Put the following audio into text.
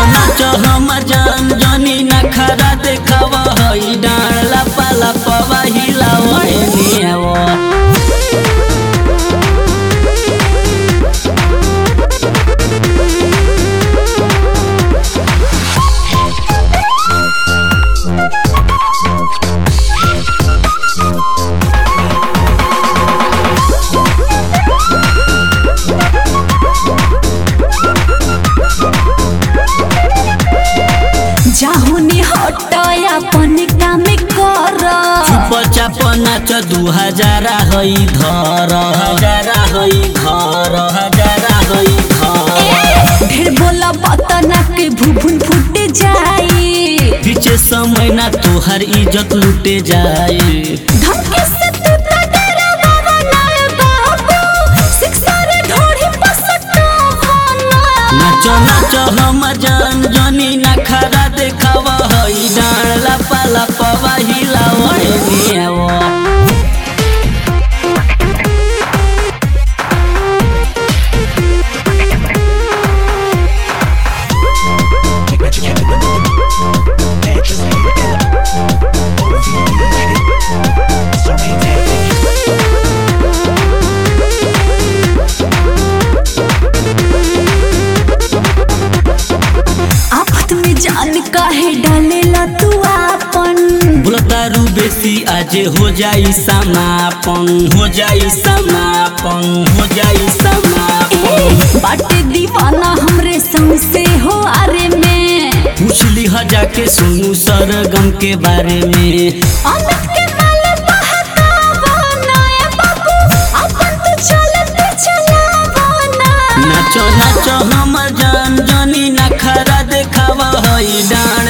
नाचो हमर जान जानी नखरा देखावा हई डाला पाला पवा हिलावा नियावा जाहुनी हटया अपन काम कर चुपचाप नाच 2000 हई धर हजारा हई घर हजारा हई घर ढेर बोला बतना के भुभुन फूट जाई पीछे समय ना तोहर इज्जत लूटे जाए धमकी से तू तो डरा बाबा ना बाबू शिक्षा रे ढोड़ी पसटो बना नाचो नाचो हम जान जानी नखरा देखावा हई डाला पाला पवा हिलावा नियावा आफत में जान काहे डालेला तू आपन बुलतारू बेसी आज हो जाई समापन हो जाई समापन हो जाई समापन बाटे दीवाना हमरे संग से हो आरे में पूछली ह जाके सुनू सरगम के बारे में अमित के माल बहकावा ना ए बाबू अपन तो चलत चलावा ना नाचो नाचो हम जान जानी नखरा देखावा हई डांड